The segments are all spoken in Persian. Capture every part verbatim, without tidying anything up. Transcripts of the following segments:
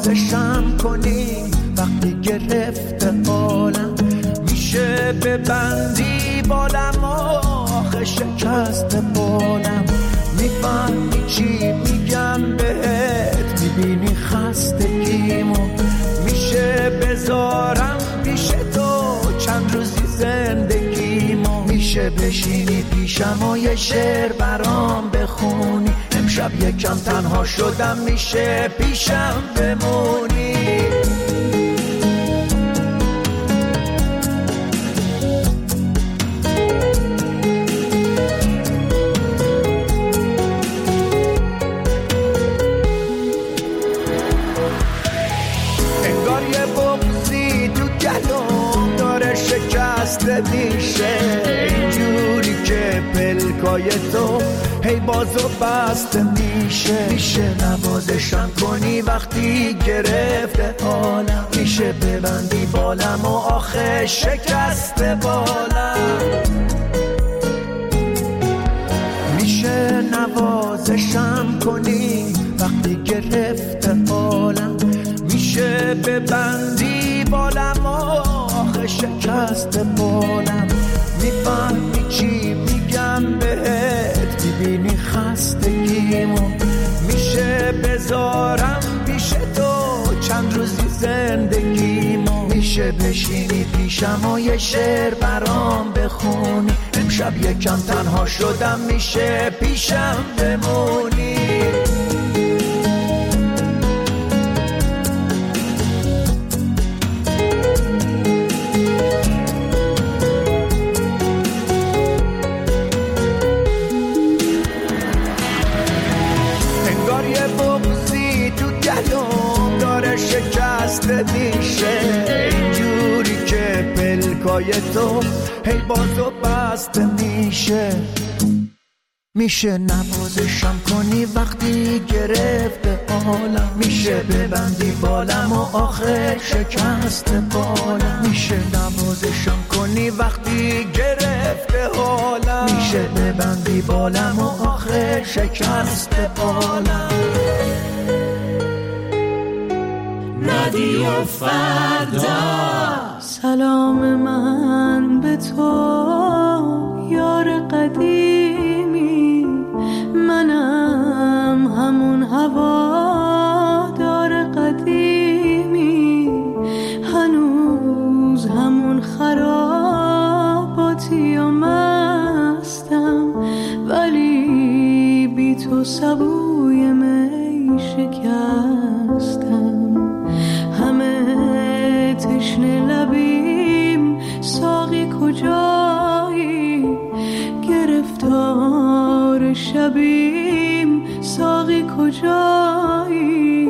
نوازشم کنی وقتی گرفته حالم، میشه ببندی بالم و آخه شکست بالم. میفهمی چی میگم بهت، میبینی خستگیمو، میشه بذارم پیش تو چند روزی زندگیمو، میشه بشینی پیشم و یه شعر برام بخونی، امشب یکم تنها شدم میشه پیشم بمونی. انگار یه بغضی تو گلوم داره شکسته میشه، اینجوری که پلکای تو هی بازو بسته میشه. میشه نوازشم کنی وقتی گرفته حالم، میشه ببندی بالم و آخه شکسته بالم. میشه نوازشم کنی وقتی گرفته حالم، میشه ببندی بالم و آخه شکسته بالم. میفهمی چی میگم بهت، میبینی خستگیمو، میشه بذارم پیش تو چند روزی زندگیمو، میشه بشینی پیشم و یه شعر برام بخونی، امشب یکم تنها شدم میشه پیشم بمونی. شکسته میشه اینجوری که پلکای تو هی بازو بسته میشه. میشه نوازشم کنی وقتی گرفته حالم، میشه ببندی بالم و آخه شکسته بالم. میشه نوازشم کنی وقتی گرفته حالم، میشه ببندی بالم و آخه شکسته بالم. رادیو فردا. سلام من به تو یار قدیمی، منم همون هوادار قدیمی، هنوز همون خراباتی و مستم، ولی بی تو سبوی می شکستم. همه تشنه لبیم ساقی کجایی، گرفتار شبیم ساقی کجایی،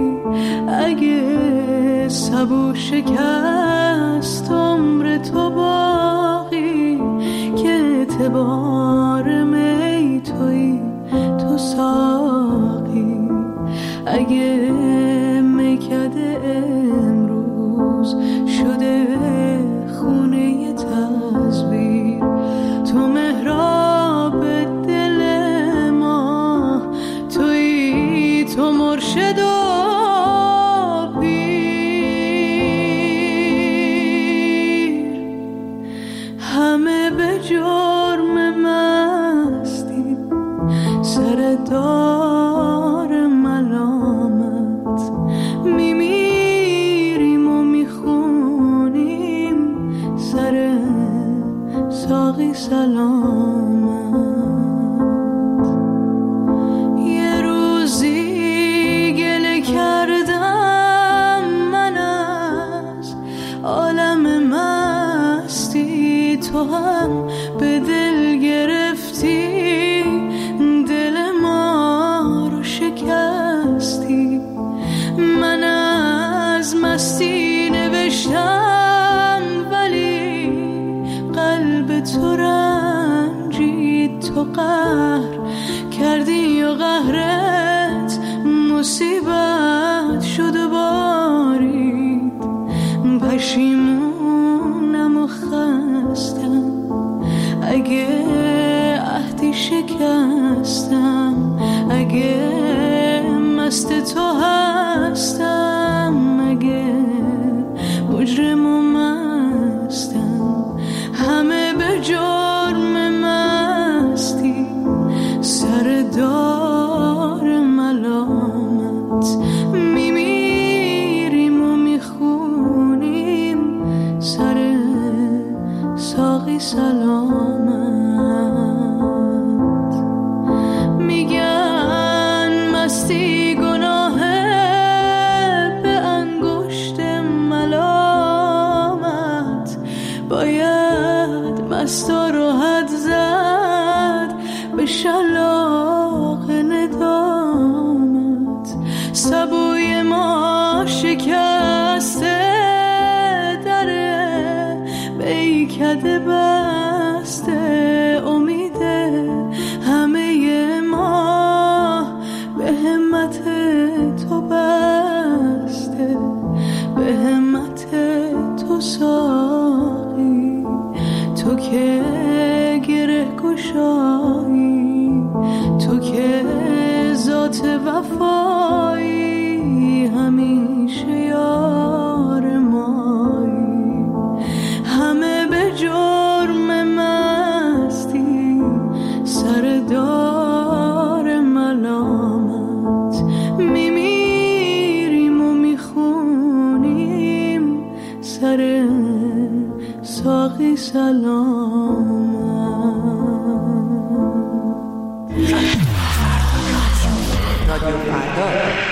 اگه سبو شکست عمر تو باقی، که اعتبار می توی تو ساقی، اگه میکده امروز شده خونه تزویر، تو محراب دل ما توی، تو مرشد و پیر، همه به جرم مستی سر دار ملامت، میمیریم و میخونیم سر ساقی سلامت. یه روزی گله کردم من از عالم مستی، تو هم به دل گرفتی، دل ما رو شکستی. من از مستی نوشتم ولی قلب تو رنجید، تو قهر کردی و قهرت مصیبت شد و بارید. پشیمونم و خستم اگه عهدی شکستم، اگه مست تو هستم، به شلاق ندامت. سبوی ما شکسته دره، بیکده بسته امیده همه ما به همت تو بسته، به همت تو ساقی، تو که گره گشایی، تو که ذات وفایی، همیشه یار مایی. همه به جرم مستی سردار ملامت، میمیریم و میخونیم سر ساقی سلامت. رادیو فردا.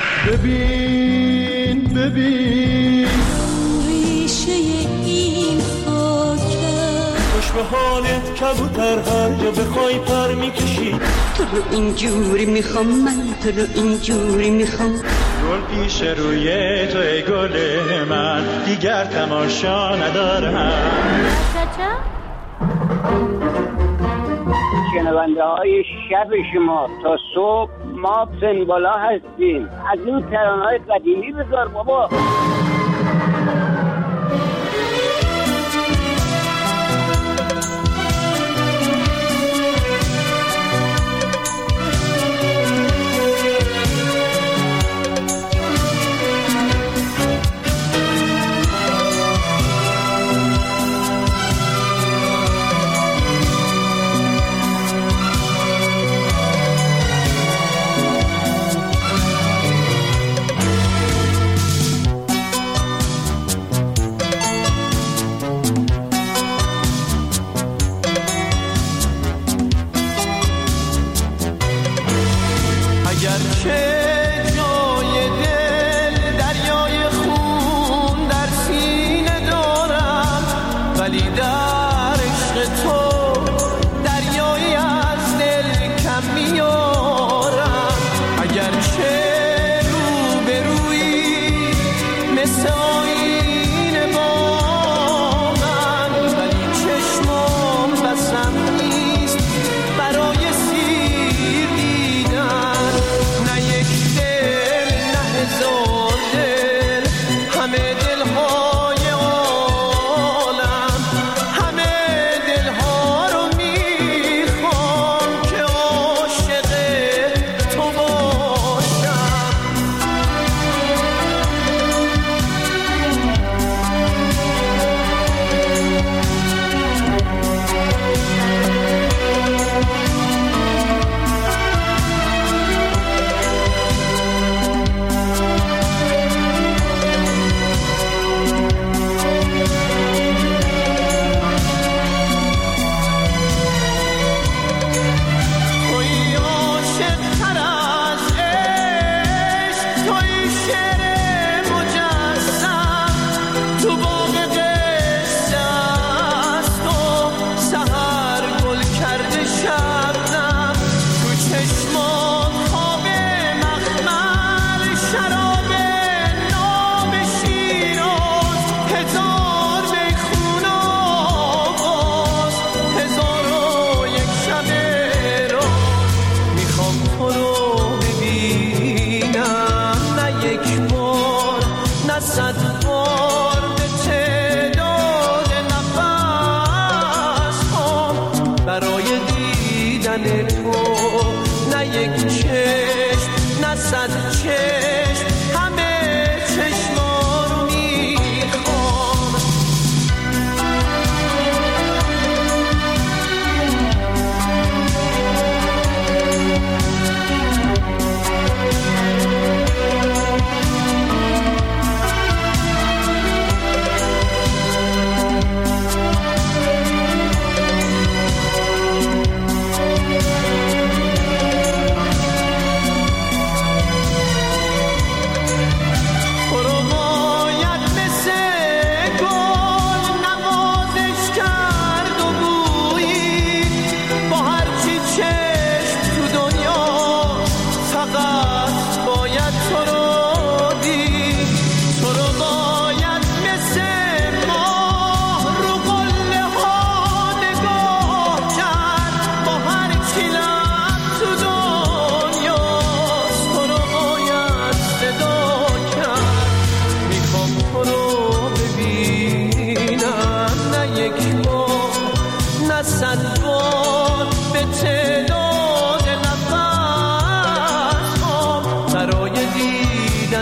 ببین ببین ریشه این خاکه، خوش به حالت کبوتر، هر جا بخوای پر میکشی. تو رو اینجوری میخوام، من تو رو اینجوری میخوام. گل پیش روی تو ای گل من، دیگر تماشا ندارم. شنونده های شب شما تا صبح ما پنبالا هستیم. از این ترانه های قدیمی بذار بابا.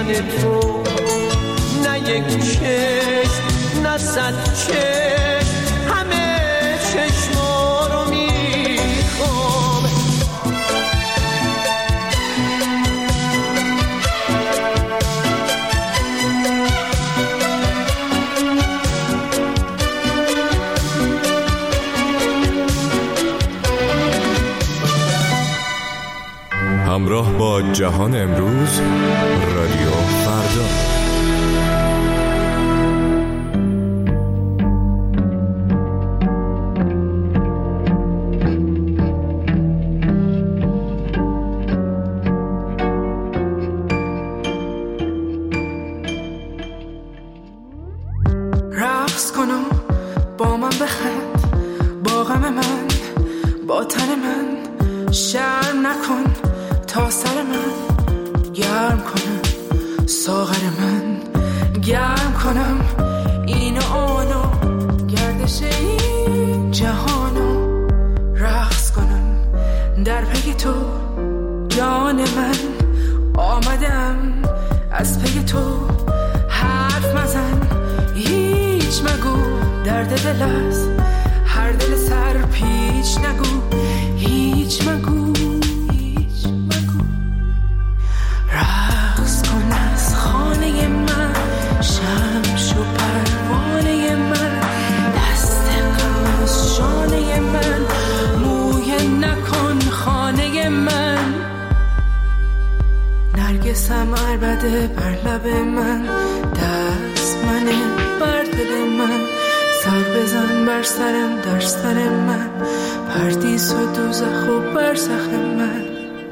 عین تو، نه یک چشم نه صد چشم، همه چشما رو میخوام. همراه با جهان امروز، رادیو فردا. رقص کنم با من بخند، با غم من، با تن من، شرم نکن تا سر من گرم کنم، ساغر من گرم کنم، این و آنو گردش این جهانو رقص کنم در پی تو. جان من آمدم از پی تو، حرف مزن هیچ مگو، درد دل است هر دل سر پیچ نگو، هیچ مگو. نرگسم عربده بر لب من، دست منه بر دل من، سر بزن بر سرم در سر من، پردیس و دوزخ و برزخ من.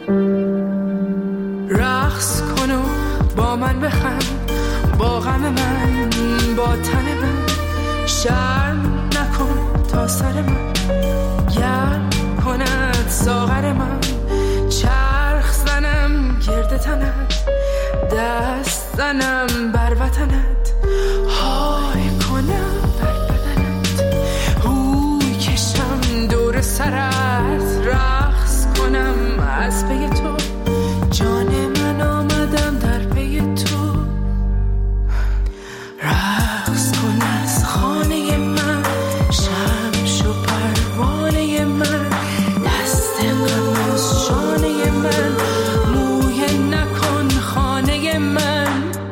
رقص کن و با من بخند، با غم من، با تن من، شرم نکن تا سر من گرم کند ساغر من. چرخ زنم گرد تنت، دست زنم بر وطنت، های کنم بر بدنت، هوی کشم دور سرت، رقص کنم از پی تو. جان من آمدم در پی تو، رقص کن از خانه من، شمش و پروانه من، دست غم از شانه من، موی نکن خانه من.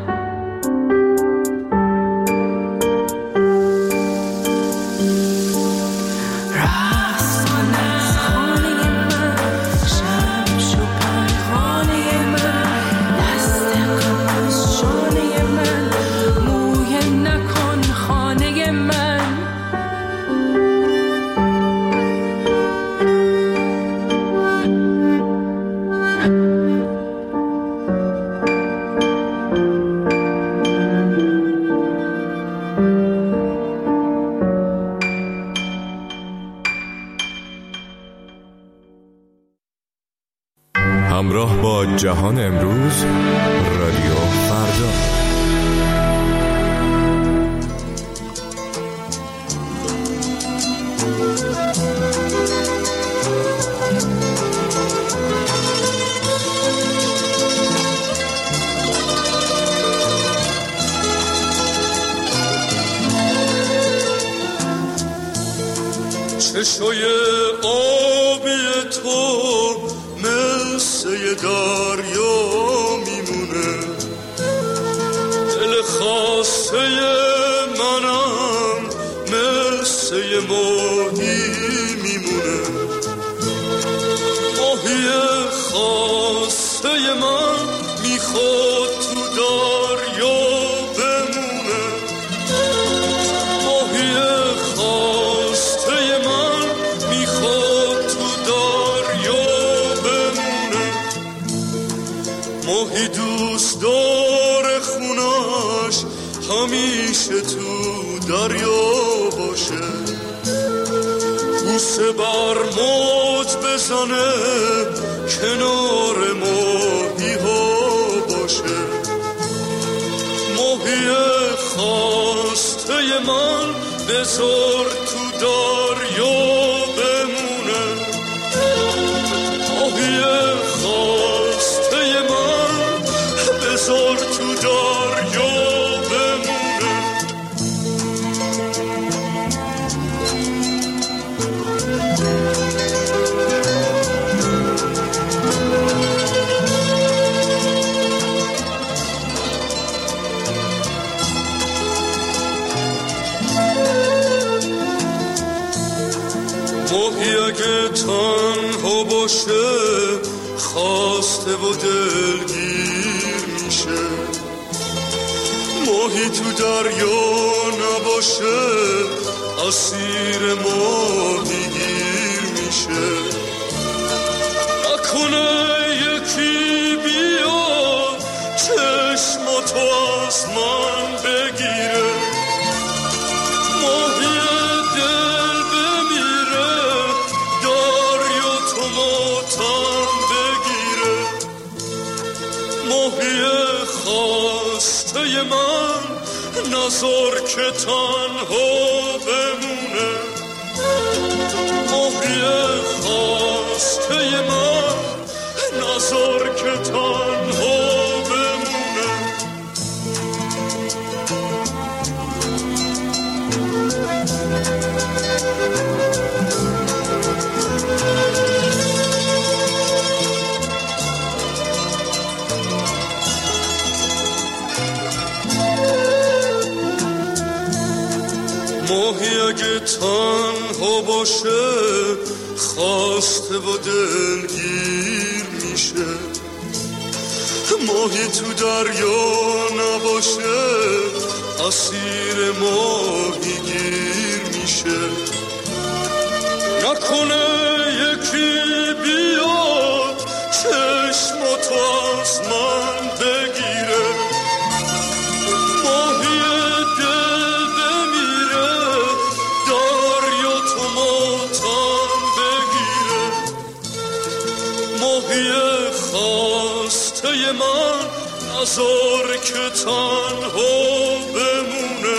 همراه با جهان امروز، رادیو فردا. چشای آبی تو مثل یه دریا میمونه، دل خاصه منم مثل یه ماهی میمونه، ماهی خاصه من میخواد تو دریا بمونه، ماهی خاصه من میخواد تو دریا بمونه، ماهی دوست داره خونش همیشه تو دریا باشه، بوسه بر موج بزنه کنار ماهی ها باشه، ماهی خواسته من بذار تو دریا بمونه، ماهی خواسته من بذار تو خواسته و دلگیر میشه. ماهی تو دریا نباشه اسیر ماهی گیر میشه. نکنه یکی بیاد چشماتو از من بگیره، ماهی دل بمیره دریا تو ماتم بگیره. ماهی خواسته من نذار که تنها بمونه. ماهی خواسته من نذار که تنها بمونه. ماهی اگه تنها باشه خواسته و دلگیر میشه. ماهی تو دریا نباشه اسیر ماهی گیر میشه. نکنه یکی بیاد چشماتو از من بگیره، ماهی دل بمیره دریا تو ماتم بگیره. ماهی خواسته من نذار که تنها بمونه.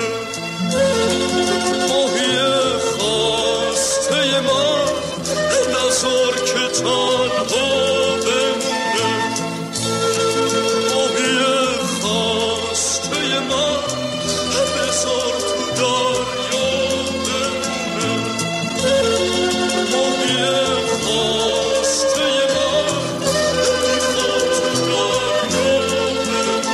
ماهی خواسته من نذار که تنها بمونه. ماهی خواسته من بذار تو دریا بمونه. ماهی خواسته من بذار تو دریا بمونه.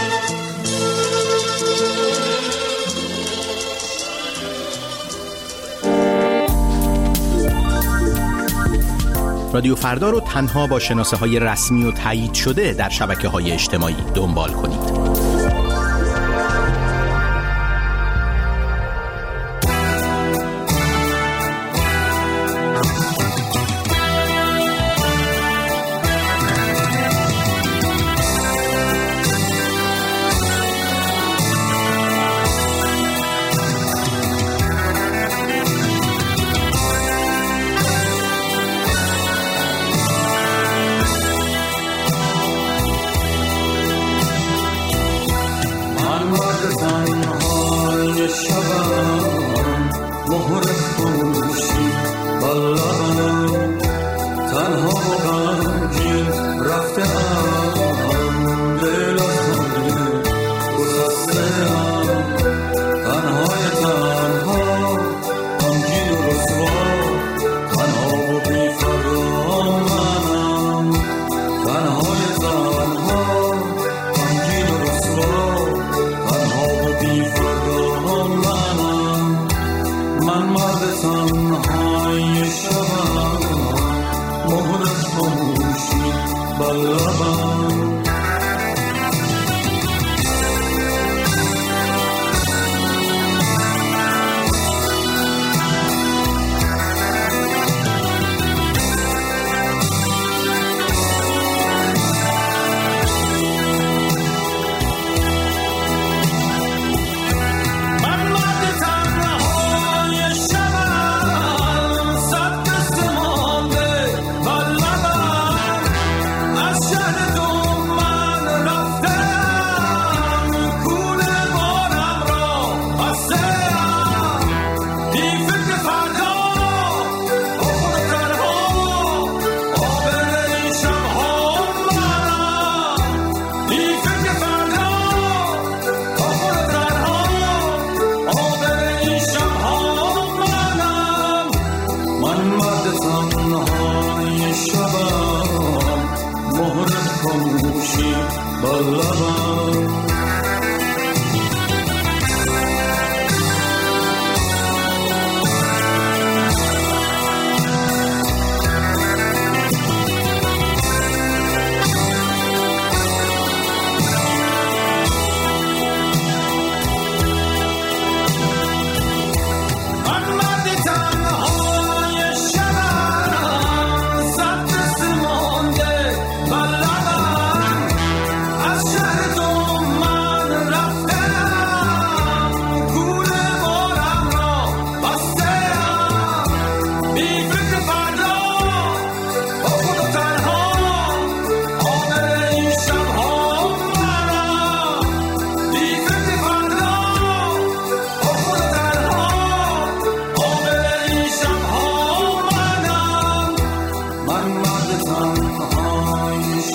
رادیو فردا رو تنها با شناسه های رسمی و تایید شده در شبکه های اجتماعی دنبال کنید.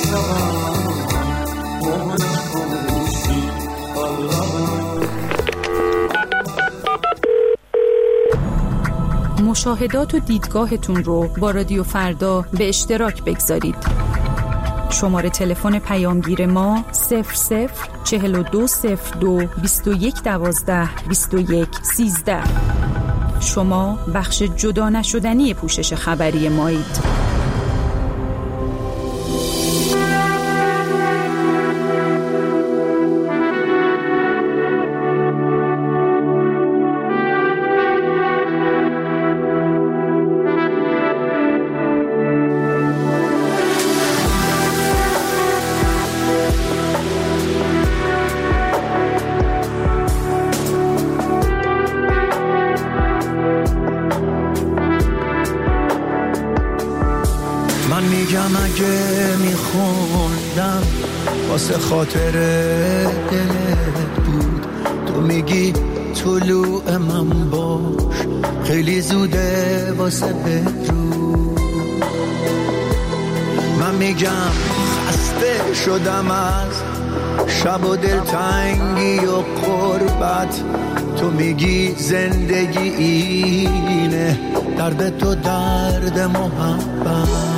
مشاهدات و دیدگاهتون رو با رادیو فردا به اشتراک بگذارید. شماره تلفن پیامگیر ما صفر صفر چهل و دو صفر دو بیست و یک دوازده بیست و یک سیزده. شما بخش جدا نشدنی پوشش خبری مایید. اگه میخوندم واسه خاطر دلت بود، تو میگی طلوع من باش خیلی زوده واسه بدرود. من میگم خسته شدم از شب و دلتنگی و قربت، تو میگی زندگی اینه درد تو درد محبت.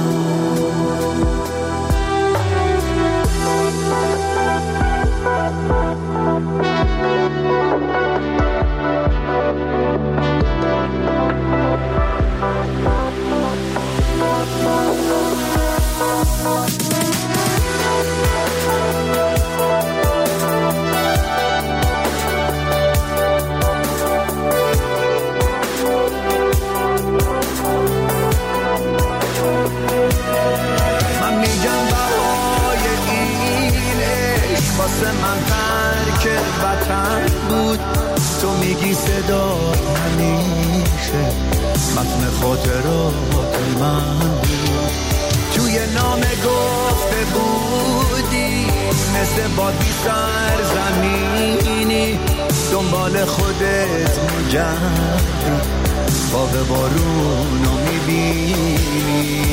من ترک وطن بود، تو میگی صدا همیشه متن خاطرات من بود. توی نامه گفته بودی مثل باد بی سرزمینی دنبال خودت میگردی، خواب بارونو میبینی.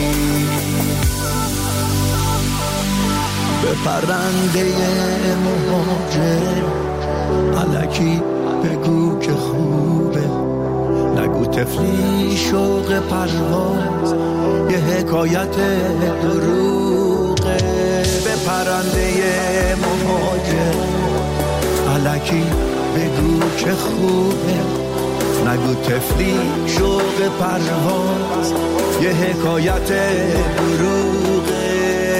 به پرنده مهاجر الکی بگو که خوبه، نگو تفلی شوق پرواز یه حکایت دروغه. به پرنده مهاجر الکی بگو که خوبه، نگو تفلی شوق پرواز یه حکایت دروغه.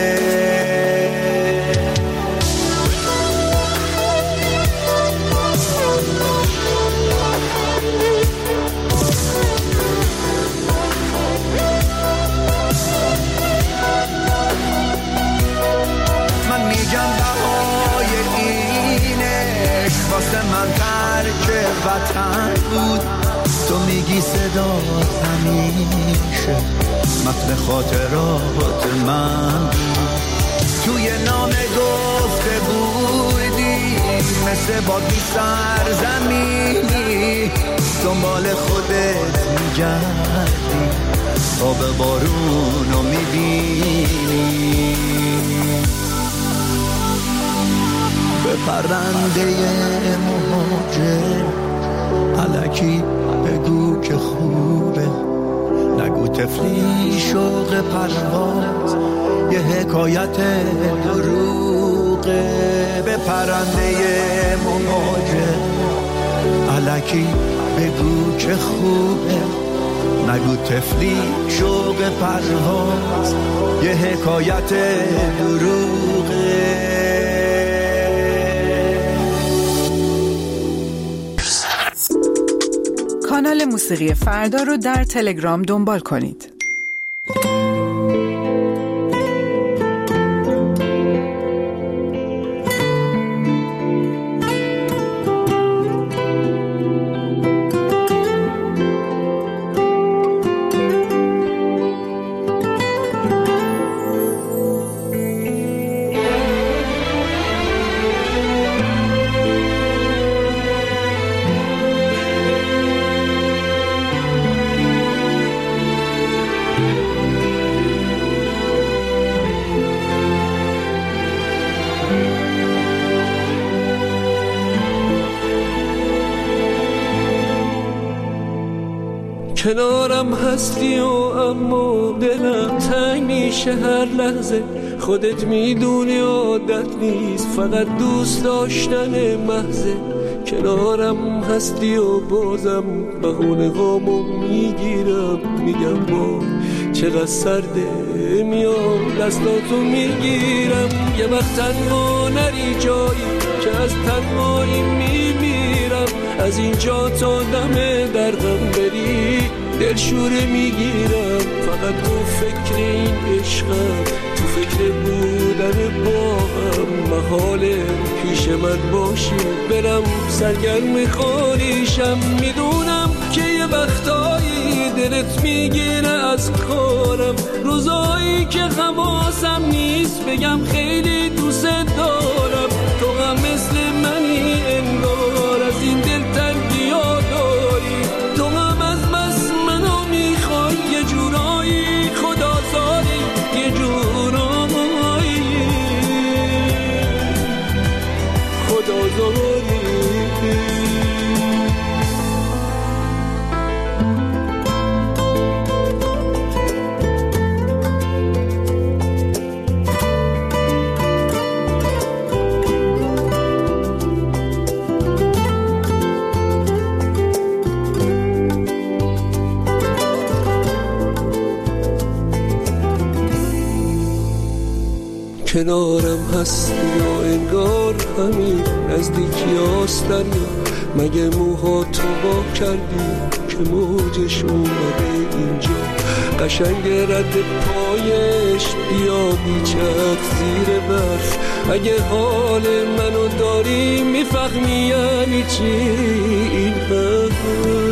واسه من ترک وطن بود، تو میگی صدا همیشه متن خاطرات من بود. توی نامه گفته بودی مثل باد بی سرزمینی دنبال خودت میگردی، خواب بارونو میبینی. به پرنده مهاجر الکی بگو که خوبه، نگو تفلی شوق پرواز یه حکایت دروغه. به پرنده مهاجر الکی بگو که خوبه، نگو تفلی شوق پرواز یه حکایت دروغه. کانال موسیقی فردا رو در تلگرام دنبال کنید. کنارم هستی و اما دلم تنگ میشه هر لحظه. خودت میدونی عادت نیست، فقط دوست داشتن محضه. کنارم هستی و بازم بهونه هامو میگیرم، میگم با چقدر سرده، میام دستاتو میگیرم. یه وقت تنها نری جایی که از تنهایی میمیرم، از اینجا تا دم درغم بری دلشوره میگیرم. فقط تو فکر این عشقم، تو فکر بودن با هم، محاله پیش من باشی برم سرگرم خالیشم. میدونم که یه وقتایی دلت میگیره از کارم، روزایی که حواسم نیست بگم خیلی دوست دارم. تو هم مثل منی انگار، از این دل تنگی ها داری. تو هم از بس منو میخوای، یه جورایی خدا زاری، یه جورایی خدا زاری. کنارم هستی و انگار همین نزدیکی هاستن. مگه موها تو با کردی که موجش اومده اینجا؟ قشنگ رد پایش بیا بیچک زیر برف. اگه حال منو داری میفهمی یعنی چی این حرف.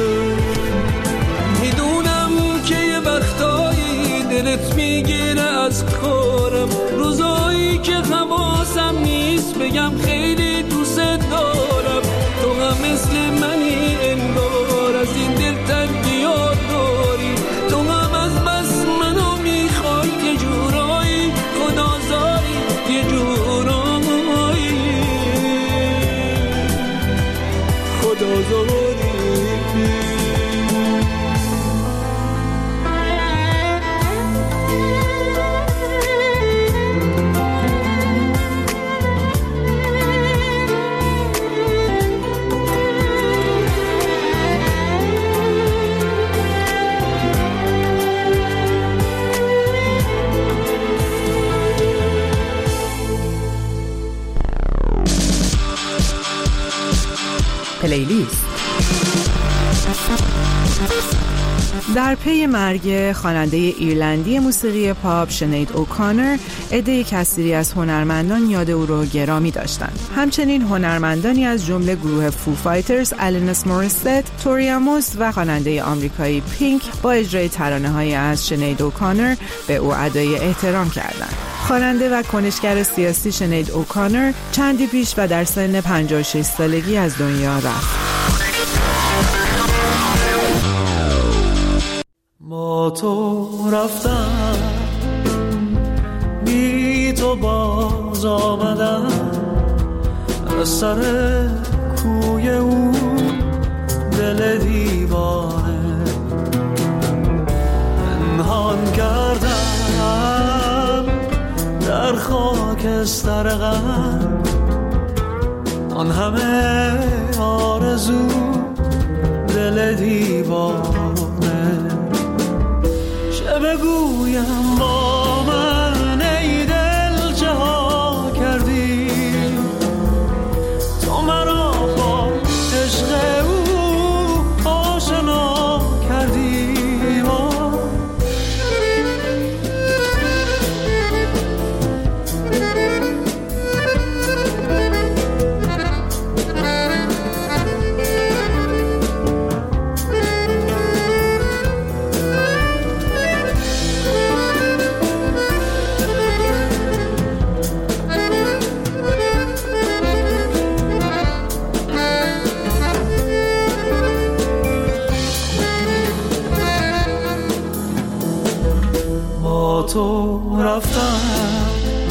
میدونم که یه وقتایی دلت میگیره از کارم، روزایی که حواسم نیست بگم خیلی دوست دارم. تو هم مثل منی انگار، از این دل تنگی ها داری. تو هم از بس منو میخوای، یه جورایی خدا زاری، یه جورایی خدا زاری. پلیلیست. در پی مرگ خواننده ایرلندی موسیقی پاپ شنید اوکانر، عده کثیری از هنرمندان یاد او را گرامی داشتند. همچنین هنرمندانی از جمله گروه فو فایترز، آلنس موریست، توری اموس و خواننده آمریکایی پینک با اجرای ترانه‌هایی از شنید اوکانر به او ادای احترام کردند. خواننده و کنشگر سیاسی شنید اوکانر چندی پیش و در سن پنجاه و شش سالگی از دنیا رفت. با تو رفتم، بی تو باز آمدم، از سر کوی او دل دیوانه پنهان کردم در خاکستر غم. آن همه آرزو دل دیوانه، چه بگویم با من ای دل چه ها کردی؟ تو مرا با عشق او آشنا کردی. تو رفتم،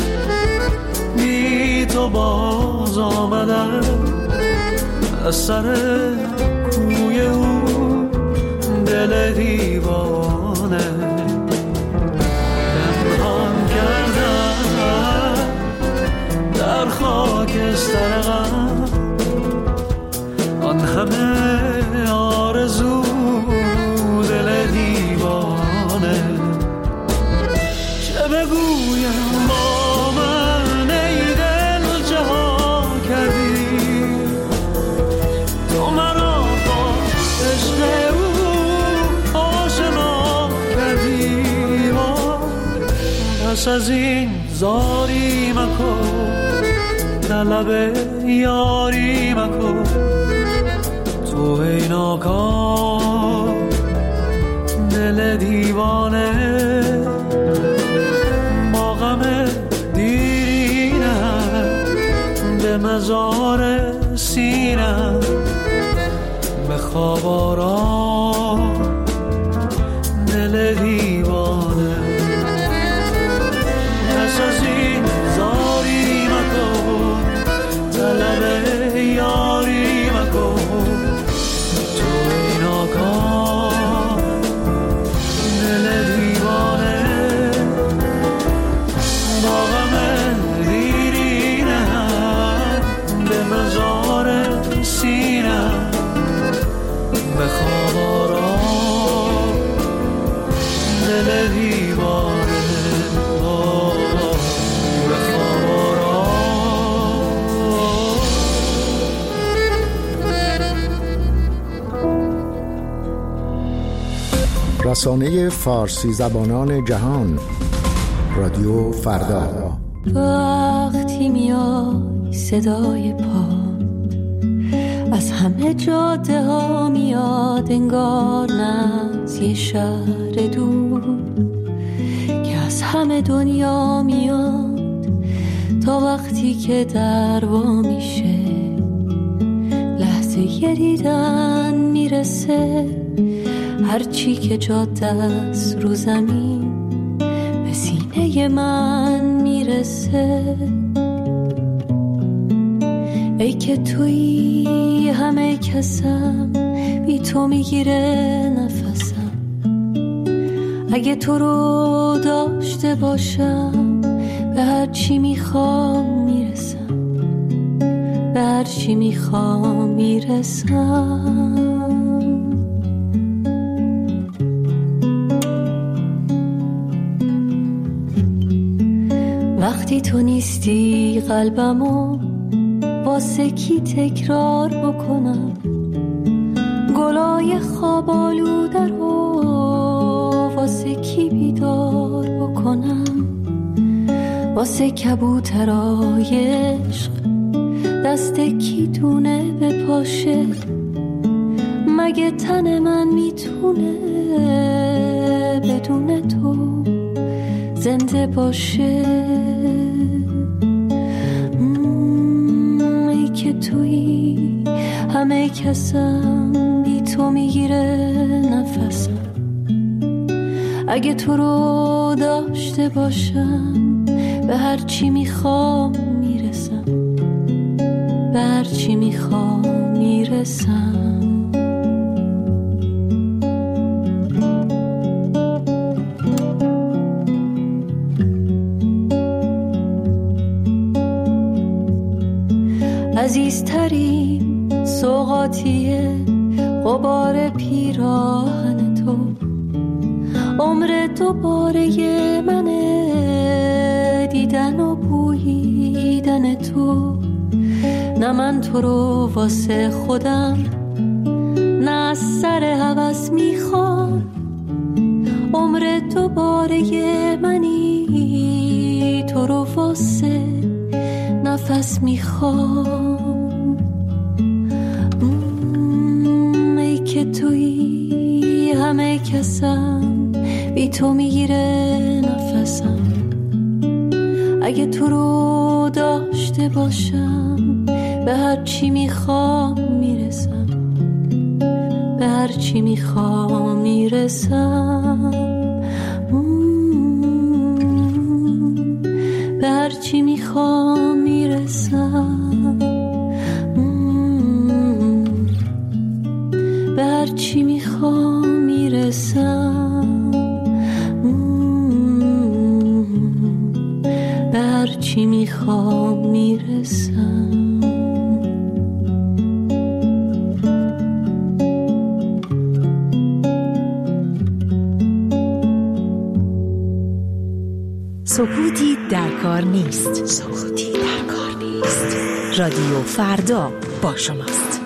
بی تو باز آمدم، از سر کوی او دل دیوانه پنهان کردم در خاکستر غم آن همه آرزو دل دیوانه. چه بگویم با من ای دل جها کردی تو مرا با عشق او آشنا کردی. پس از این زاری مکن طلب یاری مکن تو ای ناکام دل دیوانه. با غم دیرینم به مزار سینم به خواب آرام دل دیوانه. پس از این زاری مکن طلب یاری مکن تو ای ناکام دل دیوانه. با غم دیرینم به مزار سینم به خواب آرام دل دیوانه. رسانه فارسی زبانان جهان رادیو فردا. وقتی میای صدای پاد از همه جاده ها میاد انگار نه از یه شهر دور که از همه دنیا میاد تا وقتی که در وا میشه لحظه یه دیدن میرسه. هرچی که جاده است رو زمین به سینه من میرسه. ای که تویی همه کسم بی تو میگیره نفسم. اگه تو رو داشته باشم به هرچی میخوام میرسم به هرچی میخوام میرسم. وقتی تو نیستی قلبمو واسه کی تکرار بکنم گلای خواب آلوده رو واسه کی بیدار بکنم. واسه کبوترای عشق دست کی دونه بپاشه مگه تن من میتونه بدون تو زنده باشه. ای که تویی همه کسم بی تو میگیره نفسم. اگه تو رو داشته باشم به هر چی میخوام میرسم به هر چی میخوام میرسم. عزیزترین سوغاتیه غبار پیراهن تو عمر دوباره منه دیدن و بوییدن تو. نه من تو رو واسه خودم نه از سر هوس میخوام. عمر دوباره منی تو رو واسه نفس میخوام. ای که تویی همه کسم بی تو میگیره نفسم. اگه تو رو داشته باشم به هر چی میخوام میرسم به هر چی میخوام میرسم به هر چی میخوام میرسم به هر چی میخوام میرسم. هرچی میخوام میرسم. سکوتی در کار نیست. سکوتی در کار نیست. رادیو فردا با شماست.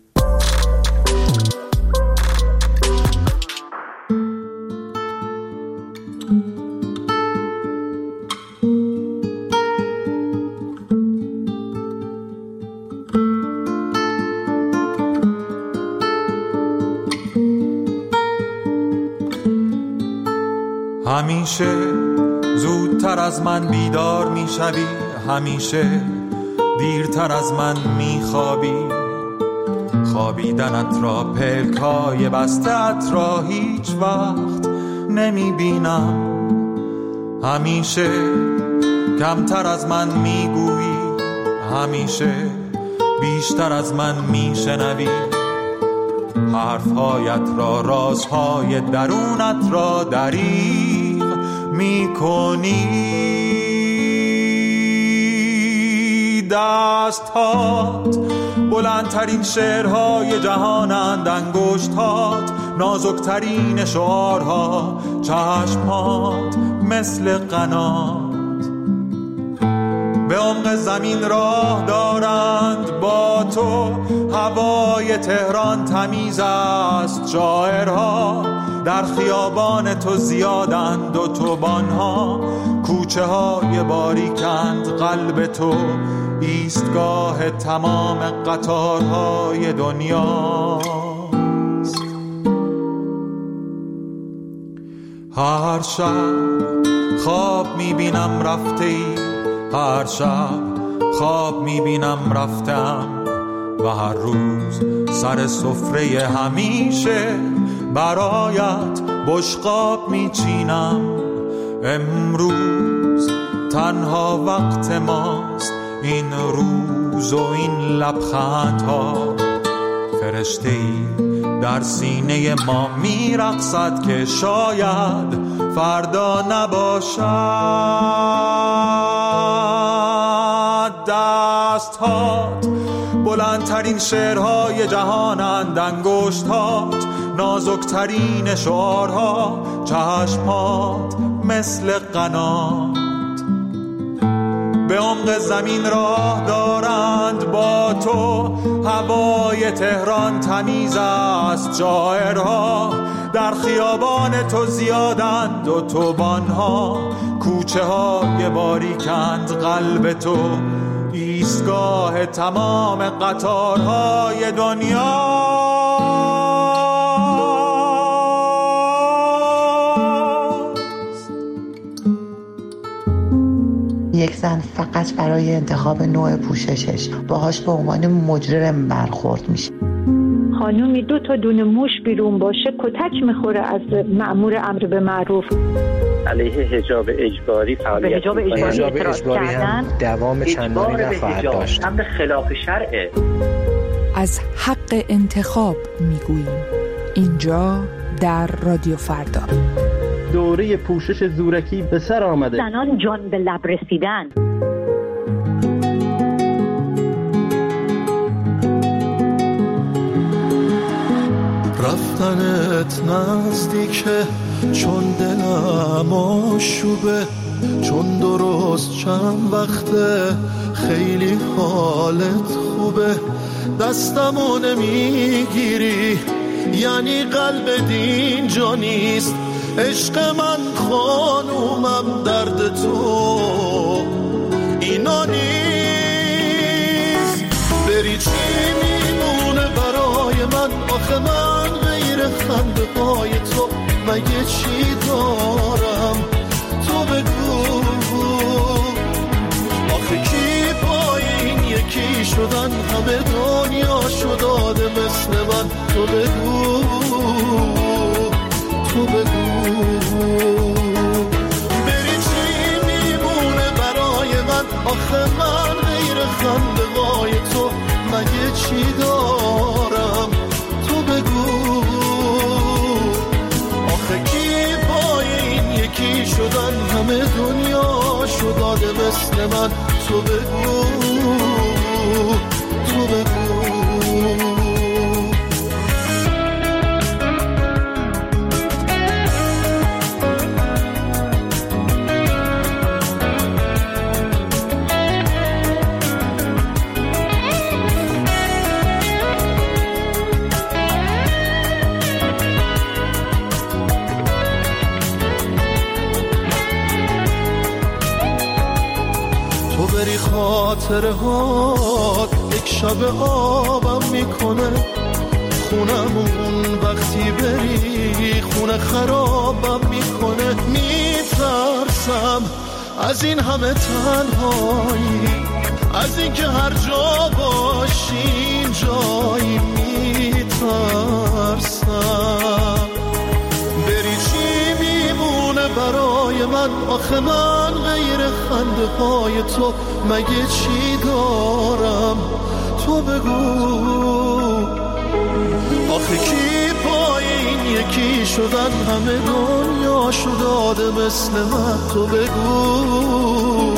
همیشه زودتر از من بیدار میشوی، همیشه دیرتر از من میخوابی. خوابیدنت را پلکای بسته‌ات را هیچ وقت نمیبینم. همیشه کمتر از من میگویی، همیشه بیشتر از من میشنوی. حرفهایت را، رازهای درونت را دریغ میکنی. دستهات بلندترین شعرهای جهانند، انگشتات نازکترین شعارها، چشمات مثل قنات به عمق زمین راه دارند. با تو هوای تهران تمیز است، شاعرها در خیابان تو زیادند، و توبانها کوچه های باریکند. قلب تو ایستگاه تمام قطارهای دنیاست. هر شب خواب میبینم رفته ای، هر شب خواب میبینم رفتم، و هر روز سر سفره همیشه برایت بشقاب میچینم. امروز تنها وقت ماست، این روز و این لبخندها. فرشته‌ای در سینه ما میرقصد که شاید فردا نباشد. دستهات بلندترین شعرهای جهانند، انگشتات نازکترین شعارها، چشمات مثل قنات به عمق زمین راه دارند. با تو هوای تهران تمیز است، شاعرها در خیابان تو زیادند، و توبانها کوچه های باریکند. قلب تو ایستگاه تمام قطارهای دنیا. یک زن فقط برای انتخاب نوع پوششش باهاش به عنوان مجرم برخورد میشه. خانومی دو تا دونه موش بیرون باشه کتک میخوره از مأمور امر به معروف. علیه حجاب اجباری فعالیت حجاب اجباری, اجباری هم دوام چندانی نخواهد داشت. امر خلاف شرعه. از حق انتخاب میگوییم اینجا در رادیو فردا. دوره پوشش زورکی به سر آمده. زنان جان به لب رسیدن. رفتنت نزدیکه چون دلم آشوبه، چون درست چند وقته خیلی حالت خوبه. دستمو نمیگیری یعنی قلب دین جا نیست. عشق من خانومم درد تو اینا نیست. بری چی میمونه برای من؟ آخه من غیر خنده پای تو مگه چی دارم؟ تو بگو آخه کی پای این یکی شدن؟ همه دنیا شد آدم مثل من. تو بگو تو بگو بری چی میمونه برای من؟ آخه من غیر خنده وای تو مگه چی دارم؟ تو بگو آخه کی پای این یکی شدن؟ همه دنیا شد آدم مثل من، تو بگو تو بگو. بری خاطره ها یک شب آبم میکنه، خونمون وقتی بری خونه خرابم میکنه. میترسم از این همه تنهایی، از این که هر جا باشی جایی. میترسم بری چی میمونه برای من، آخه من غیر خنده های تو مگه چی دارم، تو بگو. آخه کی پای این یکی شدن همه دنیا شداده مثل من، تو بگو